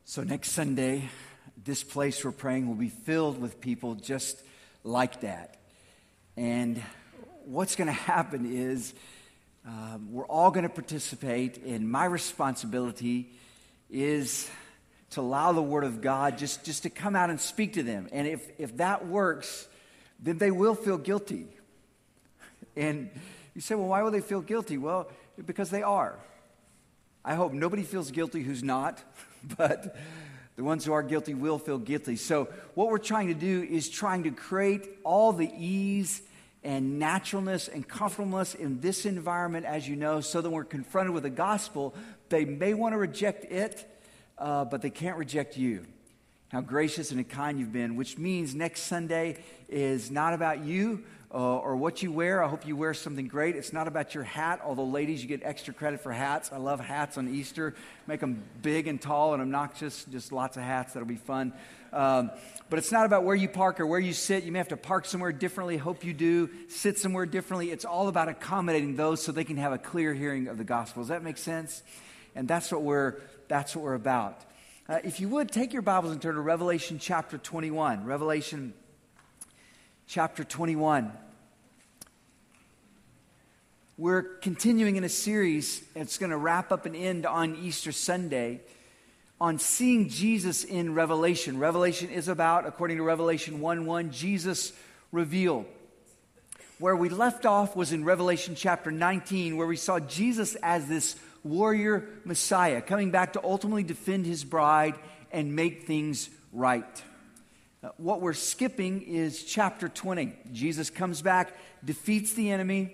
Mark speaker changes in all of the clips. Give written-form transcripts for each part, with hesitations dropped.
Speaker 1: So next Sunday, this place we're praying will be filled with people just like that. And what's going to happen is we're all going to participate, and my responsibility is to allow the Word of God just to come out and speak to them. And if that works, then they will feel guilty. And you say, well, why will they feel guilty? Well, because they are. I hope nobody feels guilty who's not, but the ones who are guilty will feel guilty. So what we're trying to do is trying to create all the ease and naturalness and comfortableness in this environment, as you know, so that when we're confronted with the gospel, they may want to reject it, but they can't reject you. How gracious and kind you've been, which means next Sunday is not about you or what you wear. I hope you wear something great. It's not about your hat, although ladies, you get extra credit for hats. I love hats on Easter. Make them big and tall and obnoxious, just lots of hats. That'll be fun. But it's not about where you park or where you sit. You may have to park somewhere differently. Hope you do. Sit somewhere differently. It's all about accommodating those so they can have a clear hearing of the gospel. Does that make sense? And that's what we're about. If you would, take your Bibles and turn to Revelation chapter 21. Revelation chapter 21. We're continuing in a series, and it's going to wrap up and end on Easter Sunday, on seeing Jesus in Revelation. Revelation is about, according to Revelation 1:1, Jesus revealed. Where we left off was in Revelation chapter 19, where we saw Jesus as this warrior Messiah, coming back to ultimately defend his bride and make things right. What we're skipping is chapter 20. Jesus comes back, defeats the enemy.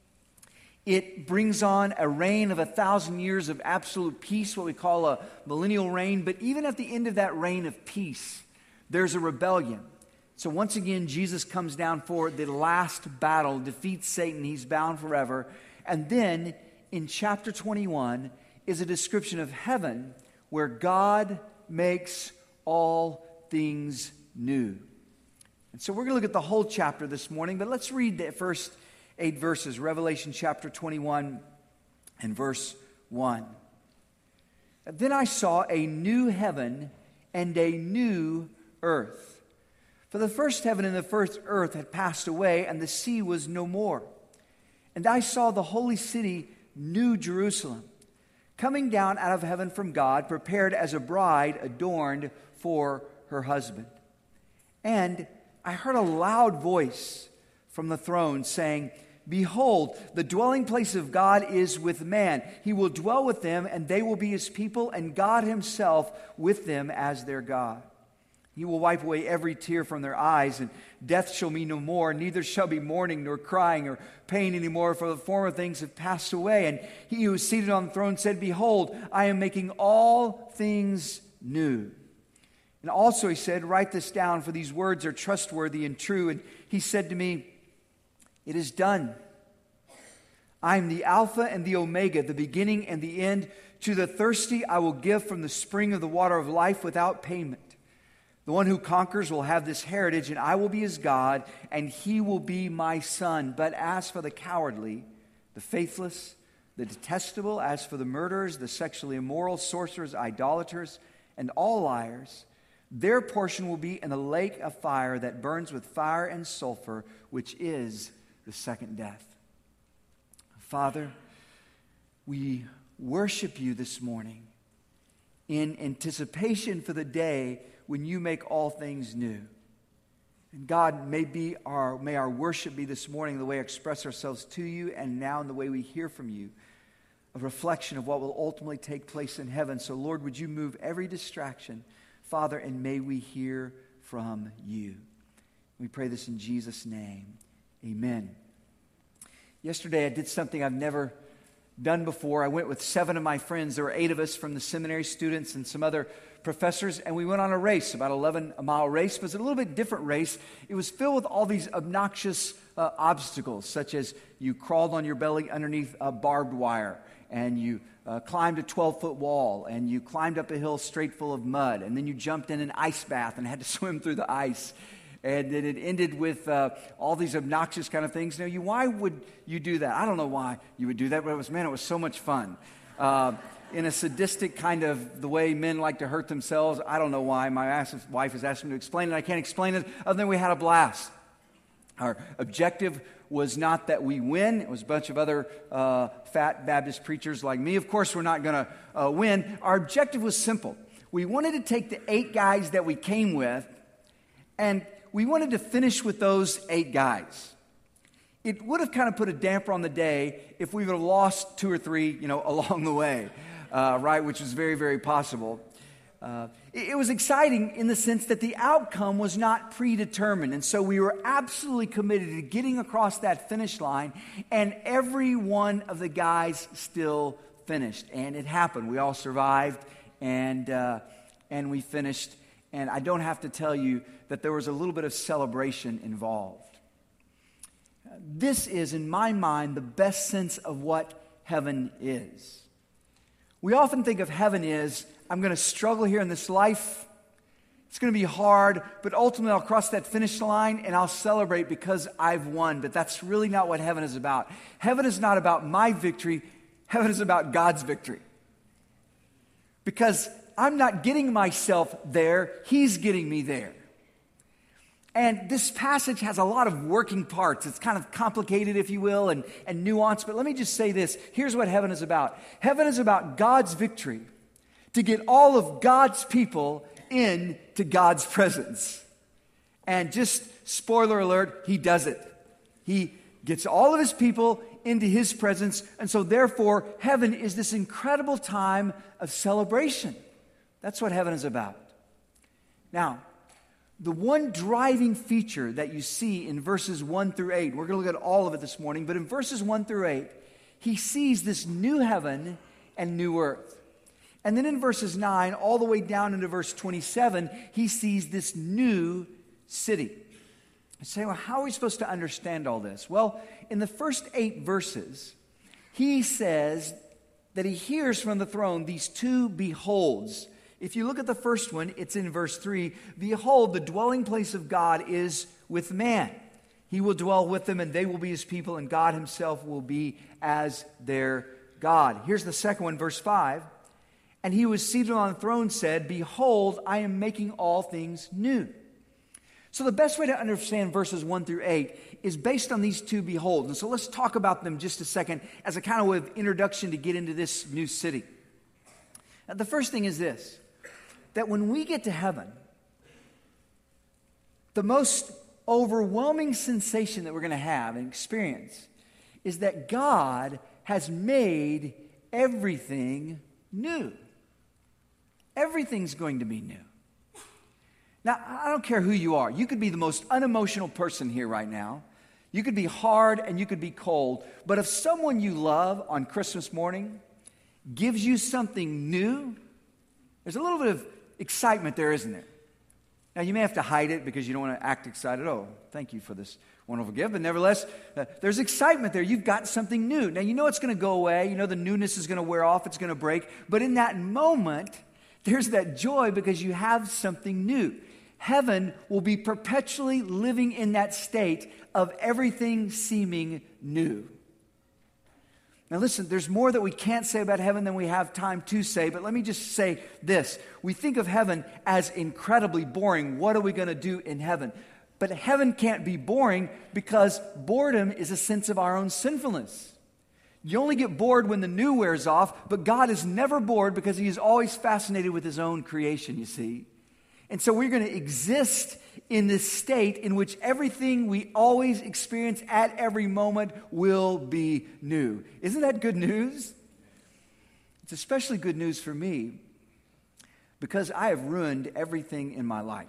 Speaker 1: It brings on a reign of 1,000 years of absolute peace, what we call a millennial reign. But even at the end of that reign of peace, there's a rebellion. So once again, Jesus comes down for the last battle, defeats Satan. He's bound forever. And then in chapter 21 is a description of heaven where God makes all things new. And so we're going to look at the whole chapter this morning, but let's read the first 8 verses, Revelation chapter 21 and verse 1. Then I saw a new heaven and a new earth. For the first heaven and the first earth had passed away, and the sea was no more. And I saw the holy city, New Jerusalem, coming down out of heaven from God, prepared as a bride adorned for her husband. And I heard a loud voice from the throne saying, "Behold, the dwelling place of God is with man. He will dwell with them, and they will be his people, and God himself with them as their God. He will wipe away every tear from their eyes, and death shall be no more. Neither shall be mourning, nor crying, or pain anymore, for the former things have passed away." And he who was seated on the throne said, "Behold, I am making all things new." And also he said, "Write this down, for these words are trustworthy and true." And he said to me, "It is done. I am the Alpha and the Omega, the beginning and the end. To the thirsty I will give from the spring of the water of life without payment. The one who conquers will have this heritage, and I will be his God, and he will be my son. But as for the cowardly, the faithless, the detestable, as for the murderers, the sexually immoral, sorcerers, idolaters, and all liars, their portion will be in the lake of fire that burns with fire and sulfur, which is the second death." Father, we worship you this morning in anticipation for the day when you make all things new. And God, may our worship be this morning the way we express ourselves to you, and now in the way we hear from you, a reflection of what will ultimately take place in heaven. So Lord, would you move every distraction, Father, and may we hear from you. We pray this in Jesus' name. Amen. Yesterday I did something I've never done before. I went with 7 of my friends. There were 8 of us from the seminary students and some other professors, and we went on a race, about 11-mile race. It was a little bit different race. It was filled with all these obnoxious obstacles, such as you crawled on your belly underneath barbed wire, and you climbed a 12-foot wall, and you climbed up a hill straight full of mud, and then you jumped in an ice bath and had to swim through the ice. And then it ended with all these obnoxious kind of things. Now, why would you do that? I don't know why you would do that, but it was so much fun. in a sadistic kind of the way men like to hurt themselves. I don't know why. My wife has asked me to explain it. I can't explain it other than we had a blast. Our objective was not that we win. It was a bunch of other fat Baptist preachers like me. Of course, we're not going to win. Our objective was simple. We wanted to take the 8 guys that we came with, and we wanted to finish with those 8 guys. It would have kind of put a damper on the day if we would have lost 2 or 3, along the way, right? Which was very, very possible. It was exciting in the sense that the outcome was not predetermined. And so we were absolutely committed to getting across that finish line. And every one of the guys still finished. And it happened. We all survived and we finished. And I don't have to tell you that there was a little bit of celebration involved. This is, in my mind, the best sense of what heaven is. We often think of heaven as, I'm going to struggle here in this life. It's going to be hard, but ultimately I'll cross that finish line and I'll celebrate because I've won. But that's really not what heaven is about. Heaven is not about my victory. Heaven is about God's victory. Because I'm not getting myself there. He's getting me there. And this passage has a lot of working parts. It's kind of complicated, if you will, and nuanced. But let me just say this. Here's what heaven is about. Heaven is about God's victory to get all of God's people into God's presence. And just spoiler alert, he does it. He gets all of his people into his presence. And so therefore, heaven is this incredible time of celebration. That's what heaven is about. Now, the one driving feature that you see in verses 1 through 8, we're going to look at all of it this morning, but in verses 1 through 8, he sees this new heaven and new earth. And then in verses 9, all the way down into verse 27, he sees this new city. You say, well, how are we supposed to understand all this? Well, in the first 8 verses, he says that he hears from the throne these 2 beholds. If you look at the first one, it's in verse 3. Behold, the dwelling place of God is with man. He will dwell with them, and they will be his people, and God himself will be as their God. Here's the second one, verse 5. And he who was seated on the throne said, Behold, I am making all things new. So the best way to understand verses 1 through 8 is based on these 2 beholds. And so let's talk about them just a second as a kind of way of introduction to get into this new city. Now, the first thing is this. That when we get to heaven, the most overwhelming sensation that we're going to have and experience is that God has made everything new. Everything's going to be new. Now, I don't care who you are. You could be the most unemotional person here right now. You could be hard and you could be cold. But if someone you love on Christmas morning gives you something new, there's a little bit of excitement there, isn't there? Now, you may have to hide it because you don't want to act excited. Oh, thank you for this wonderful gift. But nevertheless, there's excitement there. You've got something new. Now, you know it's going to go away. You know the newness is going to wear off. It's going to break. But in that moment, there's that joy because you have something new. Heaven will be perpetually living in that state of everything seeming new. Now listen, there's more that we can't say about heaven than we have time to say, but let me just say this. We think of heaven as incredibly boring. What are we going to do in heaven? But heaven can't be boring because boredom is a sense of our own sinfulness. You only get bored when the new wears off, but God is never bored because he is always fascinated with his own creation, you see. And so we're going to exist in this state in which everything we always experience at every moment will be new. Isn't that good news? It's especially good news for me because I have ruined everything in my life.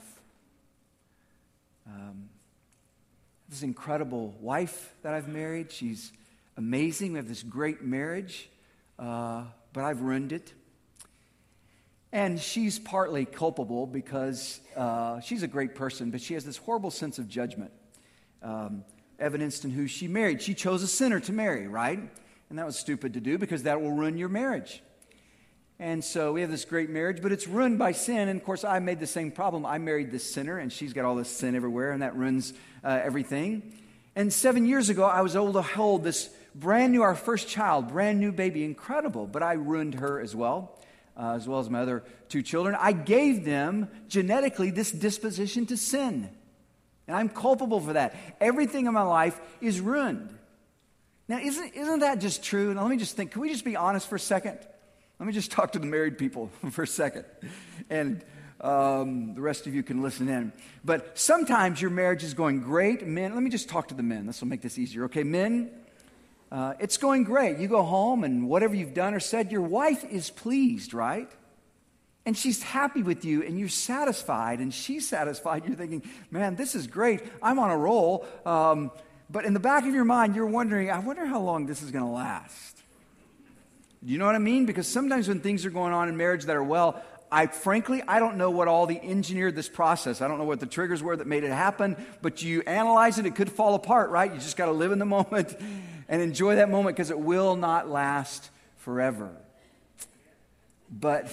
Speaker 1: This incredible wife that I've married, she's amazing. We have this great marriage, but I've ruined it. And she's partly culpable because she's a great person, but she has this horrible sense of judgment, evidenced in who she married. She chose a sinner to marry, right? And that was stupid to do because that will ruin your marriage. And so we have this great marriage, but it's ruined by sin. And of course, I made the same problem. I married this sinner, and she's got all this sin everywhere, and that ruins everything. And 7 years ago, I was able to hold this brand new, our first child, brand new baby, incredible. But I ruined her as well as my other two children. I gave them genetically this disposition to sin. And I'm culpable for that. Everything in my life is ruined. Now, isn't that just true? Now, let me just think. Can we just be honest for a second? Let me just talk to the married people for a second. And the rest of you can listen in. But sometimes your marriage is going great. Men, let me just talk to the men. This will make this easier. Okay, men, it's going great. You go home and whatever you've done or said, your wife is pleased, right? And she's happy with you and you're satisfied and she's satisfied. You're thinking, man, this is great. I'm on a roll. But in the back of your mind, you're wondering, I wonder how long this is going to last. Do you know what I mean? Because sometimes when things are going on in marriage that are well, frankly, I don't know what all the engineered this process. I don't know what the triggers were that made it happen, but you analyze it, it could fall apart, right? You just got to live in the moment and enjoy that moment because it will not last forever. But,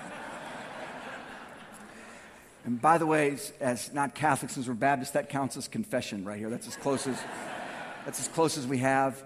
Speaker 1: and by the way, as not Catholics, since we're Baptists, that counts as confession right here. That's as close as we have.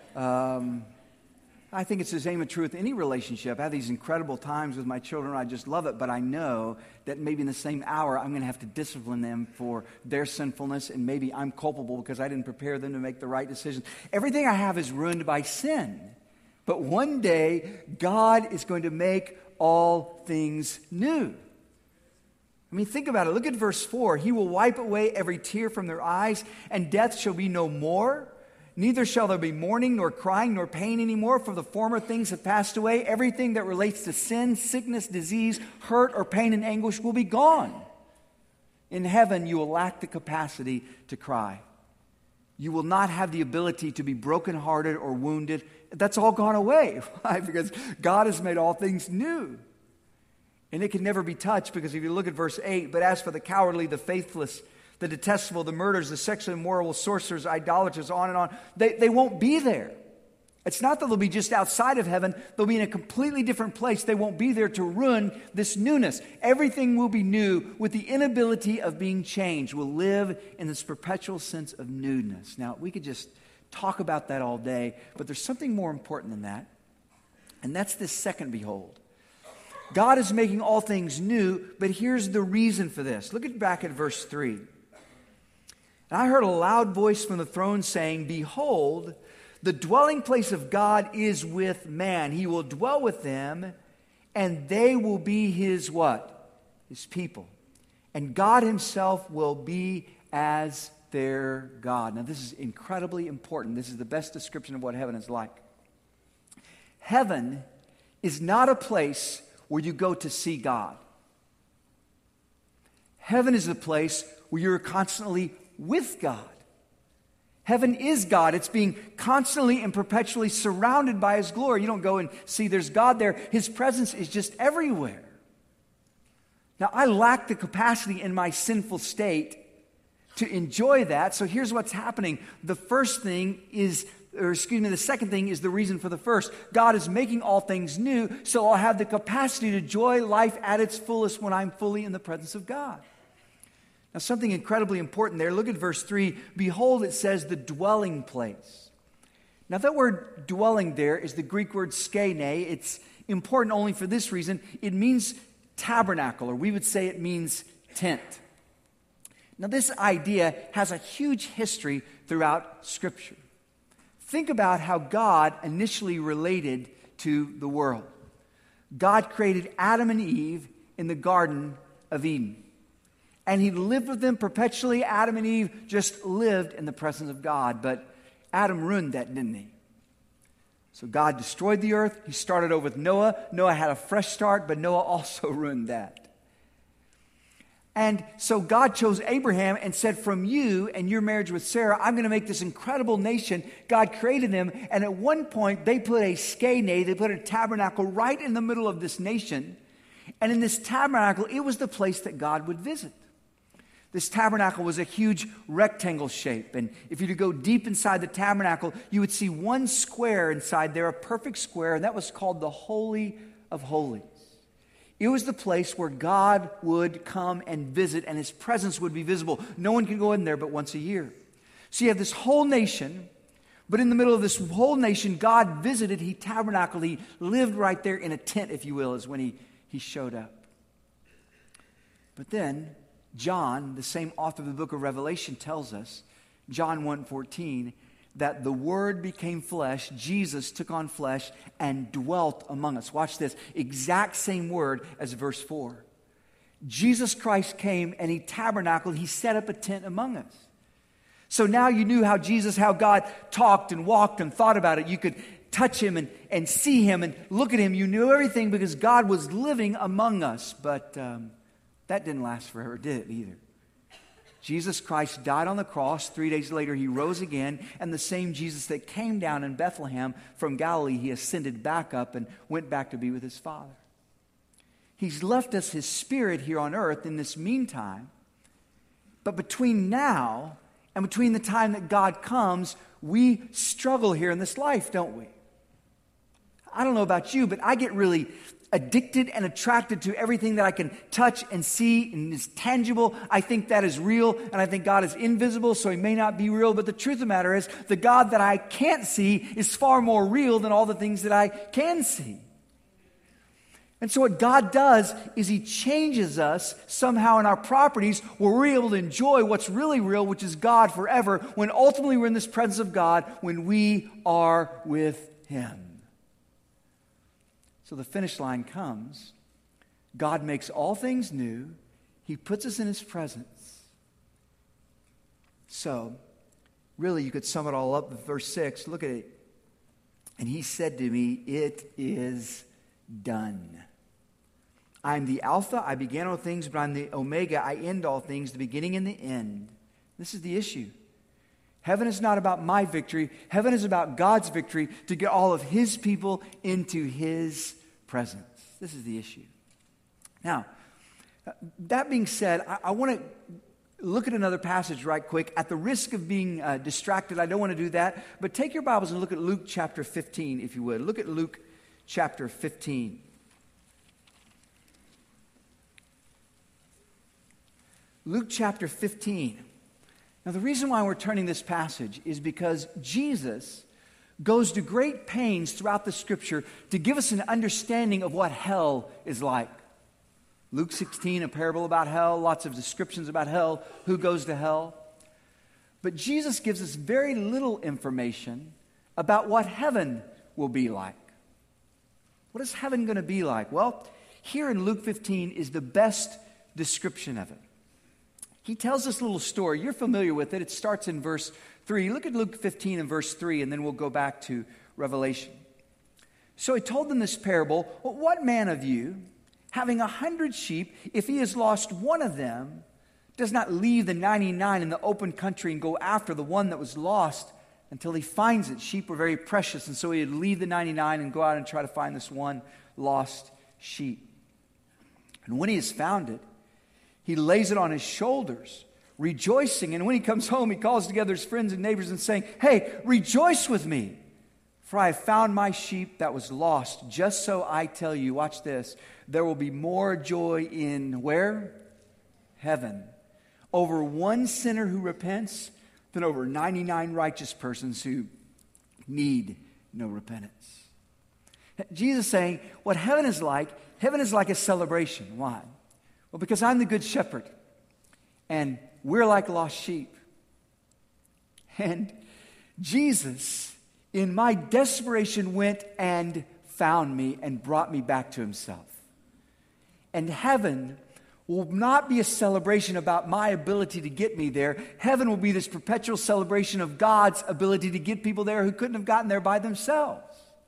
Speaker 1: I think it's the same true with any relationship. I have these incredible times with my children. I just love it. But I know that maybe in the same hour, I'm going to have to discipline them for their sinfulness. And maybe I'm culpable because I didn't prepare them to make the right decisions. Everything I have is ruined by sin. But one day, God is going to make all things new. I mean, think about it. Look at verse 4. He will wipe away every tear from their eyes, and death shall be no more. Neither shall there be mourning, nor crying, nor pain anymore, for the former things have passed away. Everything that relates to sin, sickness, disease, hurt, or pain and anguish will be gone. In heaven, you will lack the capacity to cry. You will not have the ability to be brokenhearted or wounded. That's all gone away. Why? Because God has made all things new. And it can never be touched, because if you look at verse 8, but as for the cowardly, the faithless, the detestable, the murderers, the sexually immoral, sorcerers, idolaters, on and on, they won't be there. It's not that they'll be just outside of heaven. They'll be in a completely different place. They won't be there to ruin this newness. Everything will be new with the inability of being changed. We'll live in this perpetual sense of newness. Now, we could just talk about that all day, but there's something more important than that, and that's this second behold. God is making all things new, but here's the reason for this. Look back at verse 3. And I heard a loud voice from the throne saying, behold, the dwelling place of God is with man. He will dwell with them, and they will be his what? His people. And God himself will be as their God. Now, this is incredibly important. This is the best description of what heaven is like. Heaven is not a place where you go to see God. Heaven is the place where you're constantly with God. Heaven is God. It's being constantly and perpetually surrounded by his glory. You don't go and see there's God there. His presence is just everywhere. Now, I lack the capacity in my sinful state to enjoy that. So here's what's happening. The second thing is the reason for the first. God is making all things new, so I'll have the capacity to enjoy life at its fullest when I'm fully in the presence of God. Now, something incredibly important there. Look at verse 3. Behold, it says the dwelling place. Now, that word dwelling there is the Greek word skene. It's important only for this reason. It means tabernacle, or we would say it means tent. Now, this idea has a huge history throughout Scripture. Think about how God initially related to the world. God created Adam and Eve in the Garden of Eden. And he lived with them perpetually. Adam and Eve just lived in the presence of God. But Adam ruined that, didn't he? So God destroyed the earth. He started over with Noah. Noah had a fresh start, but Noah also ruined that. And so God chose Abraham and said, from you and your marriage with Sarah, I'm going to make this incredible nation. God created them. And at one point, they put a skene, they put a tabernacle right in the middle of this nation. And in this tabernacle, it was the place that God would visit. This tabernacle was a huge rectangle shape. And if you were to go deep inside the tabernacle, you would see one square inside there, a perfect square. And that was called the Holy of Holies. It was the place where God would come and visit, and his presence would be visible. No one could go in there but once a year. So you have this whole nation But in the middle of this whole nation, God visited, he tabernacled, he lived right there in a tent, if you will, is when he showed up. But then, John, the same author of the book of Revelation, tells us, John 1:14, that the Word became flesh, Jesus took on flesh and dwelt among us. Watch this, exact same word as verse 4. Jesus Christ came and he tabernacled, he set up a tent among us. So now you knew how God talked and walked and thought about it. You could touch him and see him and look at him. You knew everything because God was living among us. But that didn't last forever, did it either? Jesus Christ died on the cross. 3 days later, he rose again. And the same Jesus that came down in Bethlehem from Galilee, he ascended back up and went back to be with his Father. He's left us his Spirit here on earth in this meantime. But between now and between the time that God comes, we struggle here in this life, don't we? I don't know about you, but I get really addicted and attracted to everything that I can touch and see and is tangible. I think that is real, and I think God is invisible, so he may not be real. But the truth of the matter is, the God that I can't see is far more real than all the things that I can see. And so what God does is he changes us somehow in our properties where we're able to enjoy what's really real, which is God forever, when ultimately we're in this presence of God, when we are with him. So the finish line comes. God makes all things new. He puts us in his presence. So, really, you could sum it all up with verse 6. Look at it. And he said to me, it is done. I am the Alpha, I began all things, but I'm the Omega, I end all things, the beginning and the end. This is the issue. Heaven is not about my victory. Heaven is about God's victory to get all of his people into his presence. This is the issue. Now, that being said, I want to look at another passage right quick. At the risk of being distracted, I don't want to do that. But take your Bibles and look at Luke chapter 15, if you would. Look at Luke chapter 15. Luke chapter 15. Now, the reason why we're turning this passage is because Jesus goes to great pains throughout the Scripture to give us an understanding of what hell is like. Luke 16, a parable about hell, lots of descriptions about hell, who goes to hell. But Jesus gives us very little information about what heaven will be like. What is heaven going to be like? Well, here in Luke 15 is the best description of it. He tells this little story. You're familiar with it. It starts in verse 3. Look at Luke 15 and verse 3, and then we'll go back to Revelation. So he told them this parable. Well, what man of you, having 100 sheep, if he has lost one of them, does not leave the 99 in the open country and go after the one that was lost until he finds it? Sheep were very precious, and so he would leave the 99 and go out and try to find this one lost sheep. And when he has found it, he lays it on his shoulders, rejoicing. And when he comes home, he calls together his friends and neighbors and saying, hey, rejoice with me, for I have found my sheep that was lost. Just so I tell you, watch this, there will be more joy in where? Heaven. Over one sinner who repents than over 99 righteous persons who need no repentance. Jesus is saying what heaven is like a celebration. Why? Well, because I'm the good shepherd, and we're like lost sheep. And Jesus, in my desperation, went and found me and brought me back to himself. And heaven will not be a celebration about my ability to get me there. Heaven will be this perpetual celebration of God's ability to get people there who couldn't have gotten there by themselves.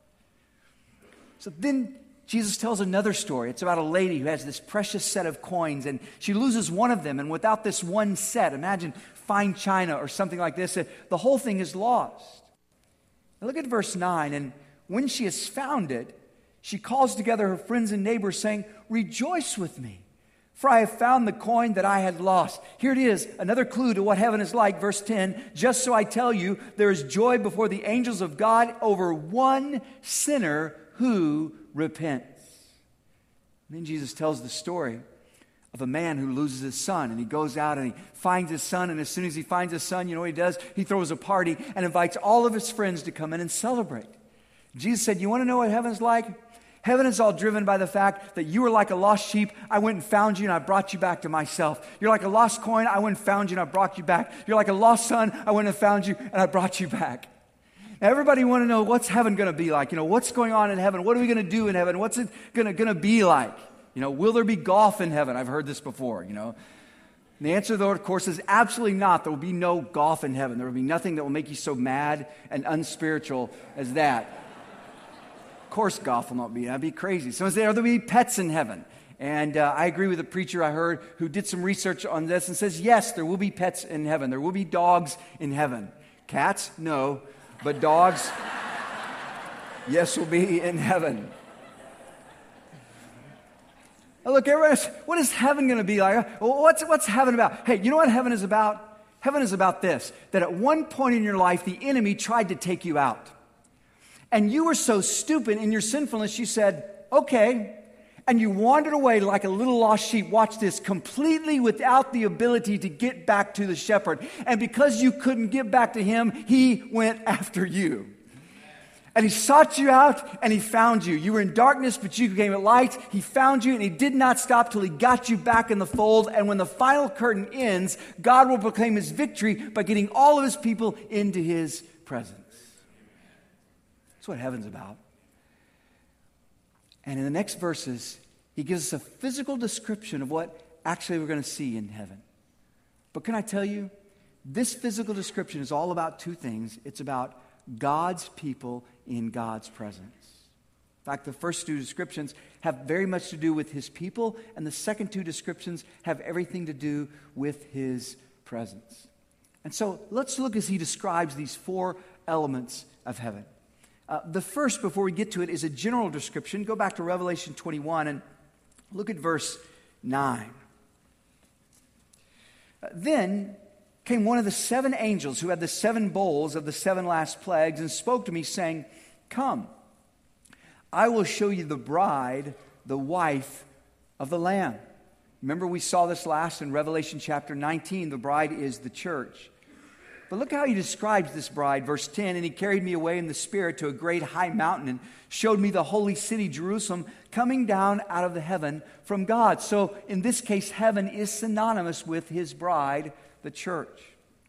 Speaker 1: So then Jesus tells another story. It's about a lady who has this precious set of coins, and she loses one of them. And without this one set, imagine fine china or something like this, the whole thing is lost. Now look at verse 9. And when she has found it, she calls together her friends and neighbors, saying, rejoice with me, for I have found the coin that I had lost. Here it is, another clue to what heaven is like. Verse 10, just so I tell you, there is joy before the angels of God over one sinner who repents. And then Jesus tells the story of a man who loses his son, and he goes out and he finds his son, and as soon as he finds his son, you know what he does? He throws a party and invites all of his friends to come in and celebrate. Jesus said, you want to know what heaven's like? Heaven is all driven by the fact that you were like a lost sheep. I went and found you and I brought you back to myself. You're like a lost coin. I went and found you and I brought you back. You're like a lost son. I went and found you and I brought you back. Now, everybody want to know, what's heaven going to be like? You know, what's going on in heaven? What are we going to do in heaven? What's it going to be like? You know, will there be golf in heaven? I've heard this before, you know. And the answer, though, of course, is absolutely not. There will be no golf in heaven. There will be nothing that will make you so mad and unspiritual as that. Of course, golf will not be. That'd be crazy. Someone said, there'll be pets in heaven. And I agree with a preacher I heard who did some research on this and says, yes, there will be pets in heaven. There will be dogs in heaven. Cats? No. But dogs, yes, will be in heaven. Now look, everyone else, what is heaven going to be like? Well, what's heaven about? Hey, you know what heaven is about? Heaven is about this, that at one point in your life, the enemy tried to take you out. And you were so stupid in your sinfulness, you said, okay. And you wandered away like a little lost sheep, watch this, completely without the ability to get back to the shepherd. And because you couldn't get back to him, he went after you. And he sought you out and he found you. You were in darkness, but you became a light. He found you and he did not stop till he got you back in the fold. And when the final curtain ends, God will proclaim his victory by getting all of his people into his presence. That's what heaven's about. And in the next verses, he gives us a physical description of what actually we're going to see in heaven. But can I tell you, this physical description is all about two things. It's about God's people in God's presence. In fact, the first two descriptions have very much to do with his people, and the second two descriptions have everything to do with his presence. And so let's look as he describes these four elements of heaven. The first, before we get to it, is a general description. Go back to Revelation 21 and look at verse 9. Then came one of the seven angels who had the seven bowls of the seven last plagues and spoke to me, saying, come, I will show you the bride, the wife of the Lamb. Remember, we saw this last in Revelation chapter 19. The bride is the church. But look how he describes this bride, verse 10, and he carried me away in the Spirit to a great high mountain and showed me the holy city, Jerusalem, coming down out of the heaven from God. So in this case, heaven is synonymous with his bride, the church.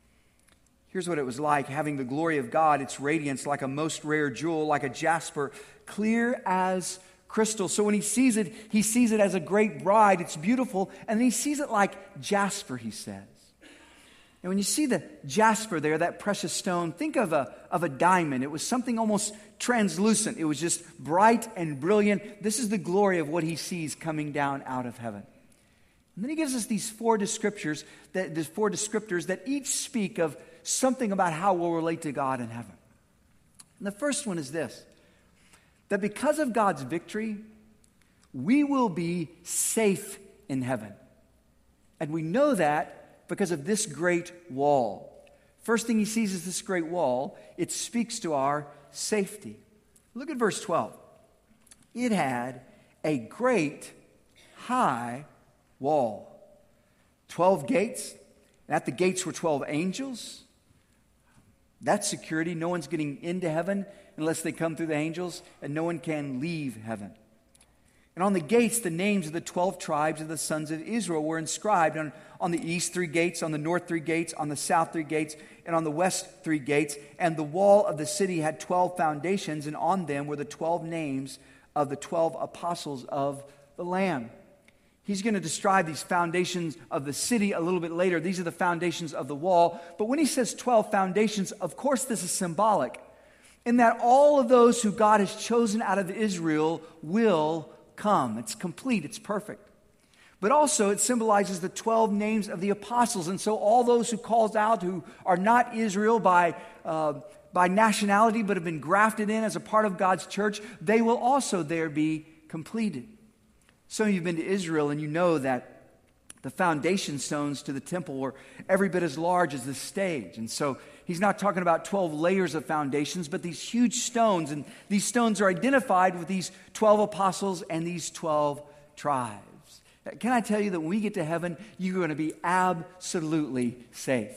Speaker 1: Here's what it was like, having the glory of God, its radiance like a most rare jewel, like a jasper, clear as crystal. So when he sees it as a great bride. It's beautiful, and then he sees it like jasper, he says. And when you see the jasper there, that precious stone, think of a diamond. It was something almost translucent. It was just bright and brilliant. This is the glory of what he sees coming down out of heaven. And then he gives us these four descriptors that each speak of something about how we'll relate to God in heaven. And the first one is this, that because of God's victory, we will be safe in heaven. And we know that because of this great wall. First thing he sees is this great wall. It speaks to our safety. Look at verse 12. It had a great high wall. 12 gates. And at the gates were 12 angels. That's security. No one's getting into heaven unless they come through the angels, and no one can leave heaven. And on the gates, the names of the 12 tribes of the sons of Israel were inscribed. On the east 3 gates, on the north 3 gates, on the south 3 gates, and on the west 3 gates. And the wall of the city had 12 foundations, and on them were the 12 names of the 12 apostles of the Lamb. He's going to describe these foundations of the city a little bit later. These are the foundations of the wall. But when he says 12 foundations, of course this is symbolic, in that all of those who God has chosen out of Israel will come. It's complete. It's perfect. But also it symbolizes the 12 names of the apostles. And so all those who calls out who are not Israel by nationality but have been grafted in as a part of God's church, they will also there be completed. Some of you have been to Israel and you know that the foundation stones to the temple were every bit as large as the stage. And so he's not talking about 12 layers of foundations, but these huge stones. And these stones are identified with these 12 apostles and these 12 tribes. Can I tell you that when we get to heaven, you're going to be absolutely safe.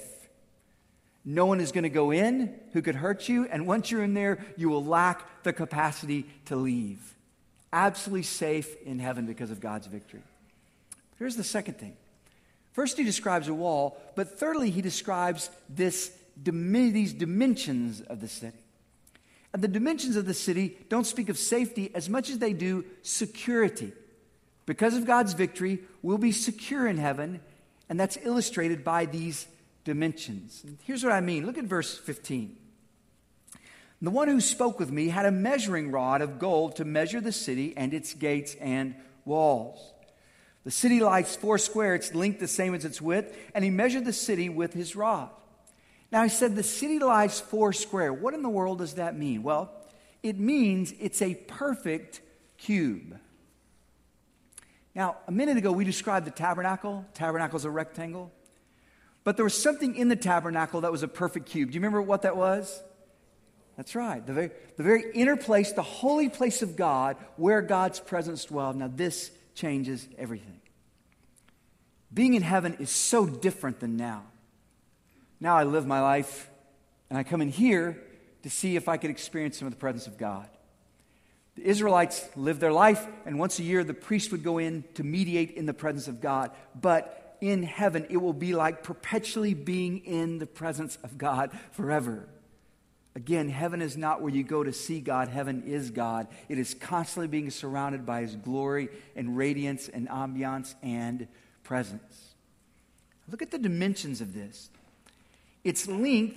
Speaker 1: No one is going to go in who could hurt you, and once you're in there, you will lack the capacity to leave. Absolutely safe in heaven because of God's victory. Here's the second thing. First, he describes a wall, but thirdly, he describes these dimensions of the city. And the dimensions of the city don't speak of safety as much as they do security. Because of God's victory, we'll be secure in heaven, and that's illustrated by these dimensions. And here's what I mean. Look at verse 15. The one who spoke with me had a measuring rod of gold to measure the city and its gates and walls. The city lies 4 square, its length the same as its width, and he measured the city with his rod. Now he said the city lies 4 square. What in the world does that mean? Well, it means it's a perfect cube. Now, a minute ago we described the tabernacle. Tabernacle is a rectangle. But there was something in the tabernacle that was a perfect cube. Do you remember what that was? That's right. The very inner place, the holy place of God, where God's presence dwelled. Now this changes everything. Being in heaven is so different than now. Now I live my life, and I come in here to see if I could experience some of the presence of God. The Israelites lived their life, and once a year the priest would go in to mediate in the presence of God. But in heaven, it will be like perpetually being in the presence of God forever. Again, heaven is not where you go to see God. Heaven is God. It is constantly being surrounded by His glory and radiance and ambiance and presence. Look at the dimensions of this. Its length,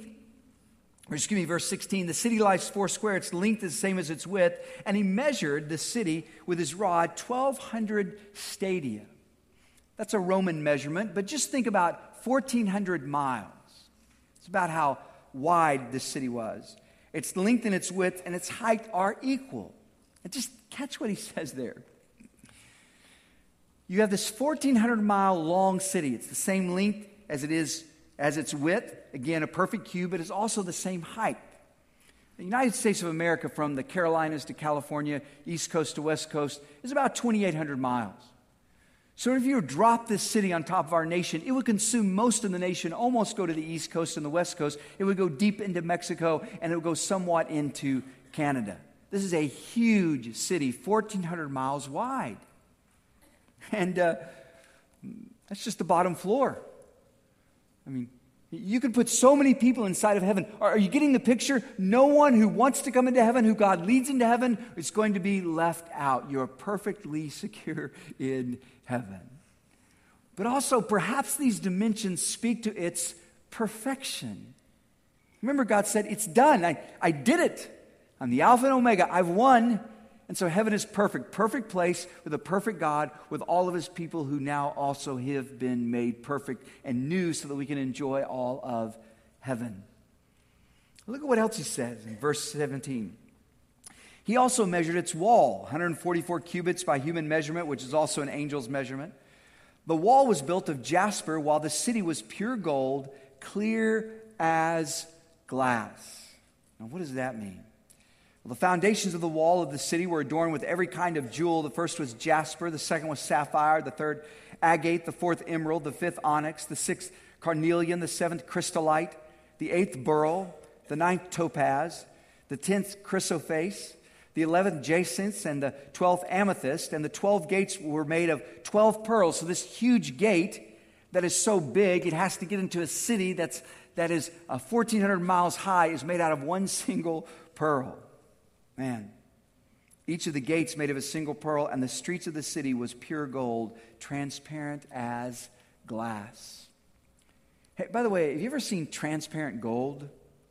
Speaker 1: verse 16, the city lies 4 square, its length is the same as its width, and he measured the city with his rod 1,200 stadia. That's a Roman measurement, but just think about 1,400 miles. It's about how wide this city was. Its length and its width and its height are equal. And just catch what he says there. You have this 1,400-mile long city. It's the same length as it is as its width. Again, a perfect cube, but it's also the same height. The United States of America, from the Carolinas to California, East Coast to West Coast, is about 2,800 miles. So if you drop this city on top of our nation, it would consume most of the nation, almost go to the East Coast and the West Coast. It would go deep into Mexico, and it would go somewhat into Canada. This is a huge city, 1,400 miles wide. And that's just the bottom floor. I mean, you could put so many people inside of heaven. Are you getting the picture? No one who wants to come into heaven, who God leads into heaven, is going to be left out. You're perfectly secure in heaven. But also, perhaps these dimensions speak to its perfection. Remember, God said, it's done. I did it. I'm the Alpha and Omega. I've won. And so heaven is perfect. Perfect place with a perfect God, with all of His people who now also have been made perfect and new so that we can enjoy all of heaven. Look at what else He says in verse 17. He also measured its wall, 144 cubits by human measurement, which is also an angel's measurement. The wall was built of jasper, while the city was pure gold, clear as glass. Now, what does that mean? Well, the foundations of the wall of the city were adorned with every kind of jewel. The first was jasper, the second was sapphire, the third agate, the fourth emerald, the fifth onyx, the sixth carnelian, the seventh chrysolite, the eighth beryl, the ninth topaz, the 10th chrysoprase, the 11th jacinth, and the 12th amethyst. And the 12 gates were made of 12 pearls. So this huge gate that is so big, it has to get into a city that is 1,400 miles high, is made out of one single pearl. Man, each of the gates made of a single pearl, and the streets of the city was pure gold, transparent as glass. Hey, by the way, have you ever seen transparent gold?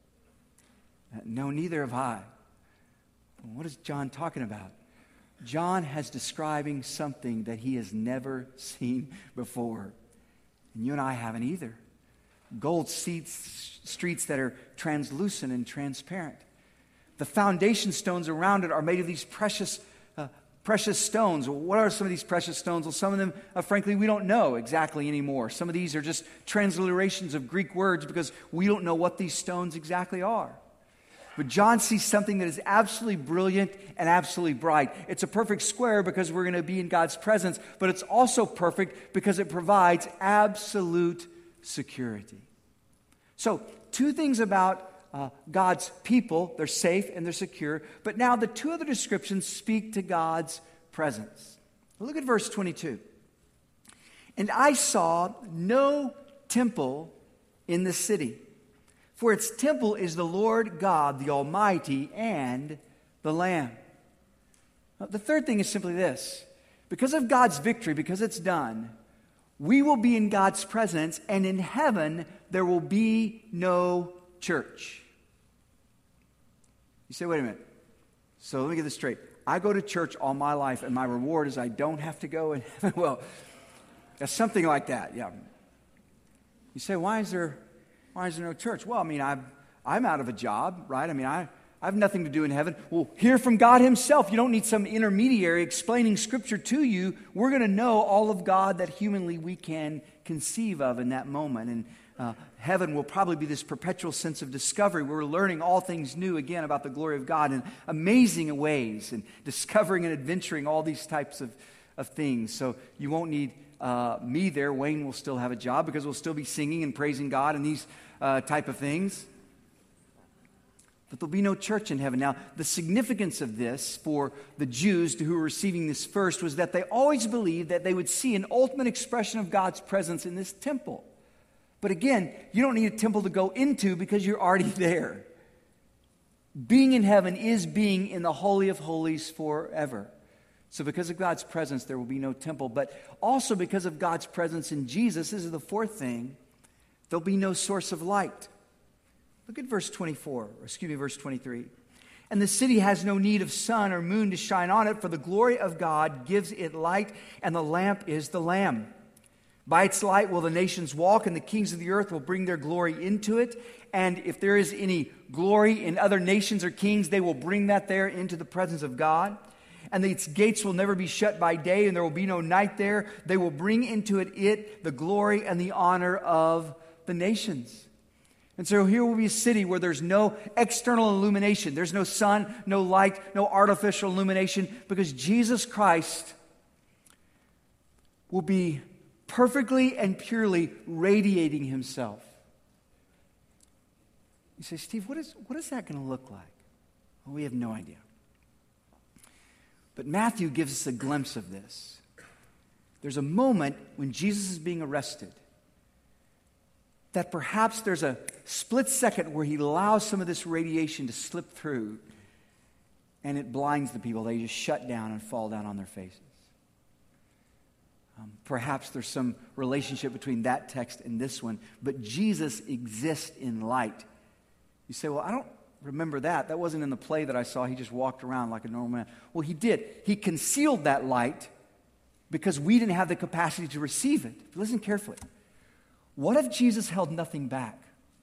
Speaker 1: No, neither have I. What is John talking about? John is describing something that he has never seen before. And you and I haven't either. Gold streets that are translucent and transparent. The foundation stones around it are made of these precious stones. What are some of these precious stones? Well, some of them, frankly, we don't know exactly anymore. Some of these are just transliterations of Greek words because we don't know what these stones exactly are. But John sees something that is absolutely brilliant and absolutely bright. It's a perfect square because we're going to be in God's presence, but it's also perfect because it provides absolute security. So, two things about God's people. They're safe and they're secure. But now the two other descriptions speak to God's presence. Look at verse 22. And I saw no temple in the city, for its temple is the Lord God, the Almighty, and the Lamb. Now, the third thing is simply this. Because of God's victory, because it's done, we will be in God's presence, and in heaven there will be no church. You say, wait a minute. So let me get this straight. I go to church all my life, and my reward is I don't have to go in heaven. Well, that's something like that, yeah. You say, why is there no church? Well, I mean, I'm out of a job, right? I mean, I have nothing to do in heaven. Well, hear from God himself. You don't need some intermediary explaining Scripture to you. We're going to know all of God that humanly we can conceive of in that moment. And heaven will probably be this perpetual sense of discovery. We're learning all things new again about the glory of God in amazing ways and discovering and adventuring all these types of things. So you won't need me there. Wayne will still have a job because we'll still be singing and praising God and these type of things. But there'll be no church in heaven. Now, the significance of this for the Jews who were receiving this first was that they always believed that they would see an ultimate expression of God's presence in this temple. But again, you don't need a temple to go into because you're already there. Being in heaven is being in the Holy of Holies forever. So because of God's presence, there will be no temple. But also because of God's presence in Jesus, this is the fourth thing, there'll be no source of light. Look at verse 23. And the city has no need of sun or moon to shine on it, for the glory of God gives it light, and the lamp is the Lamb. By its light will the nations walk, and the kings of the earth will bring their glory into it. And if there is any glory in other nations or kings, they will bring that there into the presence of God. And its gates will never be shut by day, and there will be no night there. They will bring into it the glory and the honor of the nations. And so here will be a city where there's no external illumination. There's no sun, no light, no artificial illumination, because Jesus Christ will be perfectly and purely radiating himself. You say, Steve, what is that going to look like? Well, we have no idea. But Matthew gives us a glimpse of this. There's a moment when Jesus is being arrested that perhaps there's a split second where he allows some of this radiation to slip through, and it blinds the people. They just shut down and fall down on their faces. Perhaps there's some relationship between that text and this one, but Jesus exists in light. You say, well, I don't remember that. That wasn't in the play that I saw. He just walked around like a normal man. Well, he did. He concealed that light because we didn't have the capacity to receive it. Listen carefully. What if Jesus held nothing back?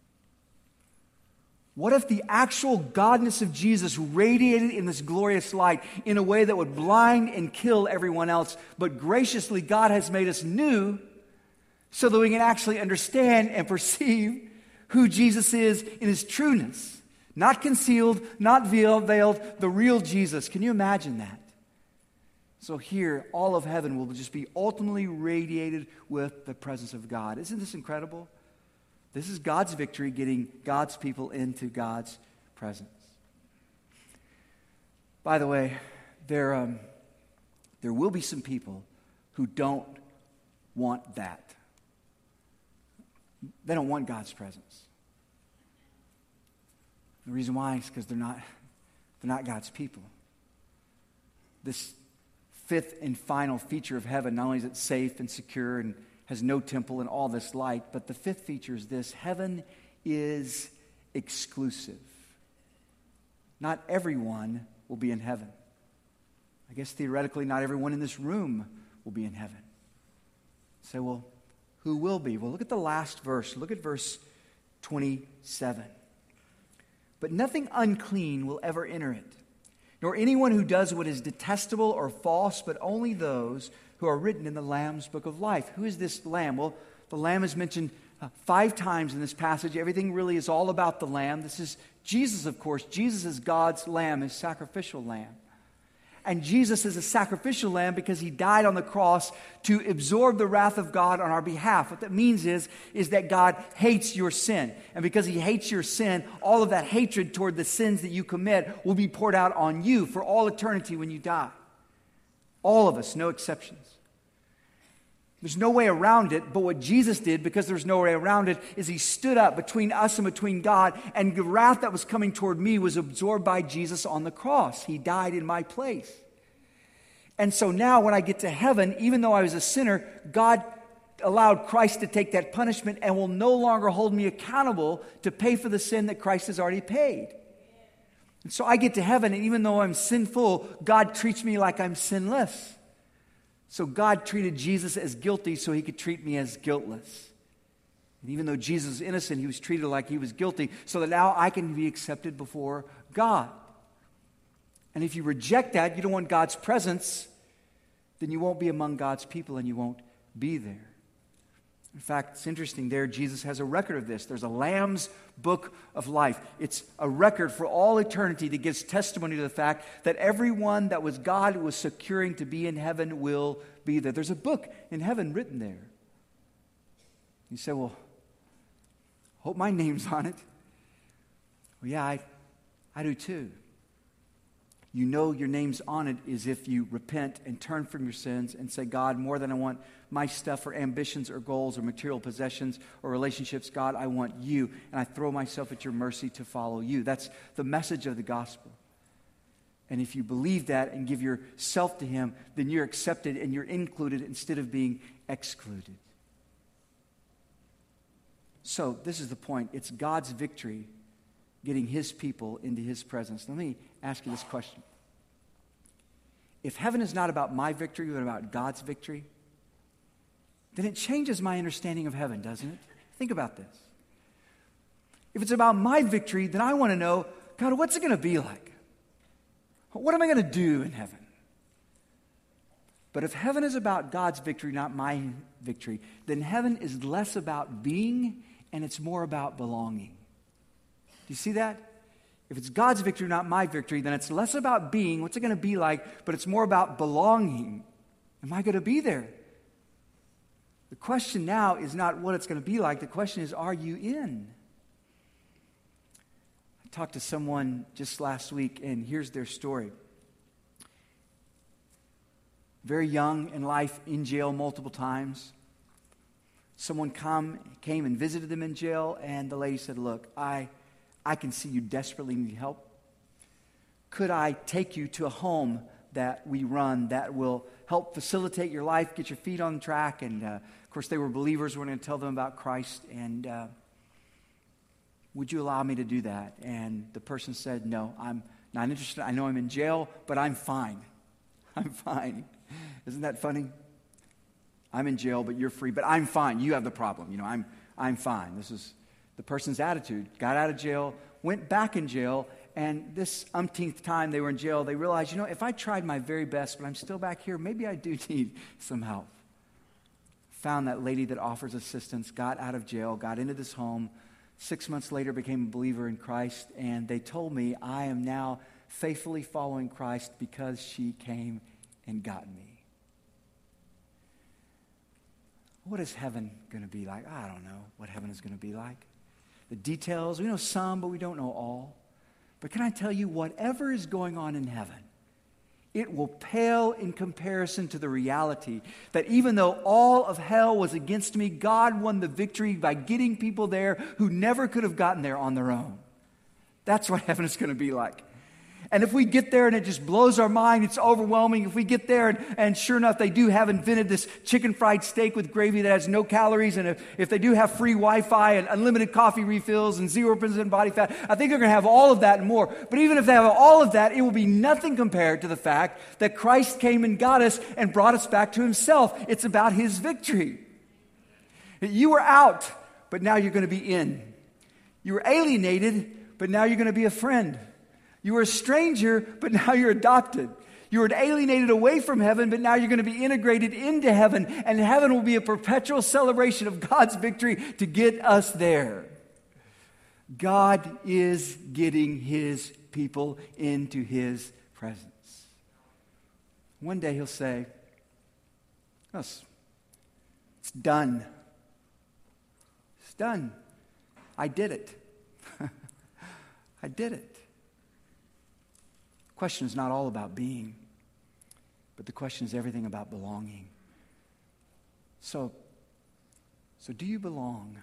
Speaker 1: What if the actual godness of Jesus radiated in this glorious light in a way that would blind and kill everyone else? But graciously, God has made us new so that we can actually understand and perceive who Jesus is in his trueness. Not concealed, not veiled, the real Jesus. Can you imagine that? So here, all of heaven will just be ultimately radiated with the presence of God. Isn't this incredible? This is God's victory, getting God's people into God's presence. By the way, there will be some people who don't want that. They don't want God's presence. The reason why is because they're not God's people. This fifth and final feature of heaven, not only is it safe and secure and has no temple and all this light, but the fifth feature is this: heaven is exclusive. Not everyone will be in heaven. I guess theoretically not everyone in this room will be in heaven. Say, well, who will be? Well, look at the last verse. Look at verse 27. But nothing unclean will ever enter it, nor anyone who does what is detestable or false, but only those who are written in the Lamb's book of life. Who is this Lamb? Well, the Lamb is mentioned 5 times in this passage. Everything really is all about the lamb. This is Jesus, of course. Jesus is God's lamb, his sacrificial lamb. And Jesus is a sacrificial lamb because he died on the cross to absorb the wrath of God on our behalf. What that means is that God hates your sin. And because he hates your sin, all of that hatred toward the sins that you commit will be poured out on you for all eternity when you die. All of us, no exceptions. There's no way around it, but what Jesus did, because there's no way around it, is he stood up between us and between God, and the wrath that was coming toward me was absorbed by Jesus on the cross. He died in my place. And so now when I get to heaven, even though I was a sinner, God allowed Christ to take that punishment and will no longer hold me accountable to pay for the sin that Christ has already paid. And so I get to heaven, and even though I'm sinful, God treats me like I'm sinless. So God treated Jesus as guilty so he could treat me as guiltless. And even though Jesus is innocent, he was treated like he was guilty so that now I can be accepted before God. And if you reject that, you don't want God's presence, then you won't be among God's people and you won't be there. In fact, it's interesting there, Jesus has a record of this. There's a Lamb's Book of Life. It's a record for all eternity that gives testimony to the fact that everyone that was God was securing to be in heaven will be there. There's a book in heaven written there. You say, well, hope my name's on it. Well, yeah, I do too. You know your name's on it is if you repent and turn from your sins and say, God, more than I want my stuff or ambitions or goals or material possessions or relationships, God, I want you. And I throw myself at your mercy to follow you. That's the message of the gospel. And if you believe that and give yourself to him, then you're accepted and you're included instead of being excluded. So this is the point. It's God's victory getting his people into his presence. Let me ask you this question. If heaven is not about my victory, but about God's victory, then it changes my understanding of heaven, doesn't it? Think about this. If it's about my victory, then I want to know, God, what's it going to be like? What am I going to do in heaven? But if heaven is about God's victory, not my victory, then heaven is less about being and it's more about belonging. Do you see that? If it's God's victory, not my victory, then it's less about being, what's it going to be like, but it's more about belonging. Am I going to be there? The question now is not what it's going to be like. The question is, are you in? I talked to someone just last week, and here's their story. Very young in life, in jail multiple times. Someone came and visited them in jail, and the lady said, look, I can see you desperately need help. Could I take you to a home that we run that will help facilitate your life, get your feet on track? And of course, they were believers. We're going to tell them about Christ. And would you allow me to do that? And the person said, no, I'm not interested. I know I'm in jail, but I'm fine. I'm fine. Isn't that funny? I'm in jail, but you're free. But I'm fine. You have the problem. You know, I'm fine. This is the person's attitude. Got out of jail, went back in jail, and this umpteenth time they were in jail, they realized, if I tried my very best, but I'm still back here, maybe I do need some help. Found that lady that offers assistance, got out of jail, got into this home, 6 months later became a believer in Christ, and they told me I am now faithfully following Christ because she came and got me. What is heaven going to be like? I don't know what heaven is going to be like. The details, we know some, but we don't know all. But can I tell you, whatever is going on in heaven, it will pale in comparison to the reality that even though all of hell was against me, God won the victory by getting people there who never could have gotten there on their own. That's what heaven is going to be like. And if we get there and it just blows our mind, it's overwhelming. If we get there and sure enough, they do have invented this chicken fried steak with gravy that has no calories. And if they do have free Wi-Fi and unlimited coffee refills and 0% body fat, I think they're going to have all of that and more. But even if they have all of that, it will be nothing compared to the fact that Christ came and got us and brought us back to himself. It's about his victory. You were out, but now you're going to be in. You were alienated, but now you're going to be a friend. You were a stranger, but now you're adopted. You were alienated away from heaven, but now you're going to be integrated into heaven, and heaven will be a perpetual celebration of God's victory to get us there. God is getting his people into his presence. One day he'll say, "Oh, it's done. It's done. I did it. I did it." The question is not all about being, but the question is everything about belonging. So do you belong?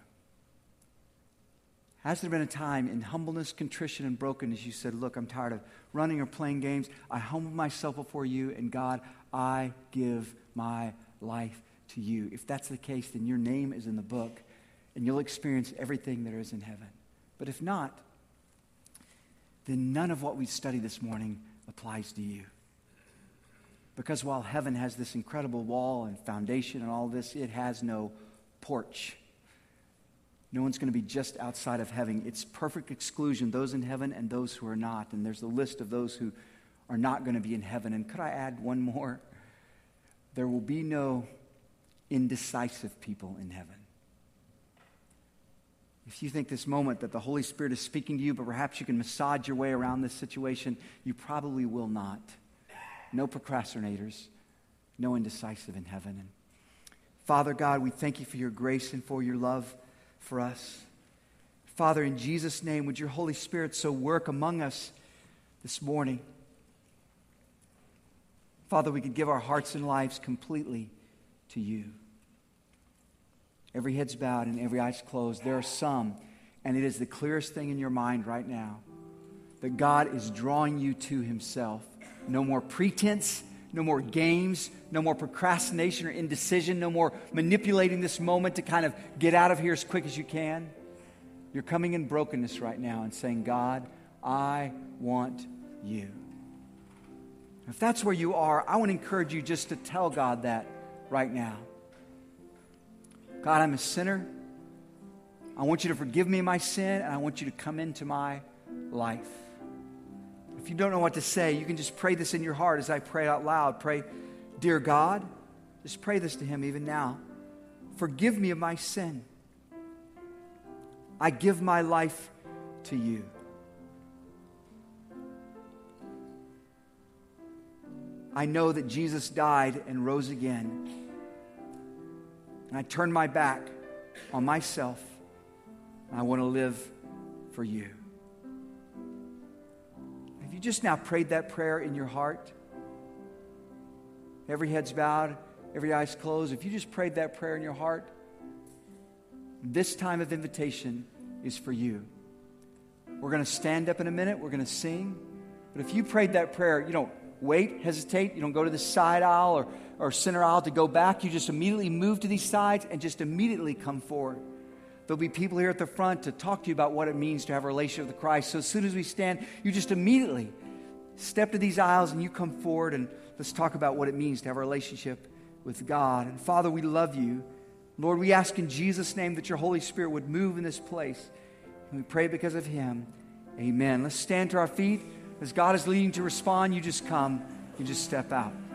Speaker 1: Has there been a time in humbleness, contrition, and brokenness you said, "Look, I'm tired of running or playing games. I humble myself before you, and God, I give my life to you"? If that's the case, then your name is in the book, and you'll experience everything there is in heaven. But if not, then none of what we study this morning applies to you. Because while heaven has this incredible wall and foundation and all this, it has no porch. No one's going to be just outside of heaven. It's perfect exclusion, those in heaven and those who are not. And there's a list of those who are not going to be in heaven. And could I add one more? There will be no indecisive people in heaven. If you think this moment that the Holy Spirit is speaking to you, but perhaps you can massage your way around this situation, you probably will not. No procrastinators, no indecisive in heaven. And Father God, we thank you for your grace and for your love for us. Father, in Jesus' name, would your Holy Spirit so work among us this morning? Father, we could give our hearts and lives completely to you. Every head's bowed and every eye's closed. There are some, and it is the clearest thing in your mind right now, that God is drawing you to himself. No more pretense, no more games, no more procrastination or indecision, no more manipulating this moment to kind of get out of here as quick as you can. You're coming in brokenness right now and saying, "God, I want you." If that's where you are, I want to encourage you just to tell God that right now. "God, I'm a sinner. I want you to forgive me my sin, and I want you to come into my life." If you don't know what to say, you can just pray this in your heart as I pray out loud. Pray, "Dear God," just pray this to him even now. "Forgive me of my sin. I give my life to you. I know that Jesus died and rose again. And I turn my back on myself. And I want to live for you." Have you just now prayed that prayer in your heart? Every head's bowed, every eye's closed. If you just prayed that prayer in your heart, this time of invitation is for you. We're going to stand up in a minute. We're going to sing. But if you prayed that prayer, you don't wait, hesitate. You don't go to the side aisle or center aisle to go back. You just immediately move to these sides and just immediately come forward. There'll be people here at the front to talk to you about what it means to have a relationship with Christ. So as soon as we stand, you just immediately step to these aisles and you come forward and let's talk about what it means to have a relationship with God. And Father, we love you. Lord, we ask in Jesus' name that your Holy Spirit would move in this place. And we pray because of him. Amen. Let's stand to our feet. As God is leading to respond, you just come. You just step out.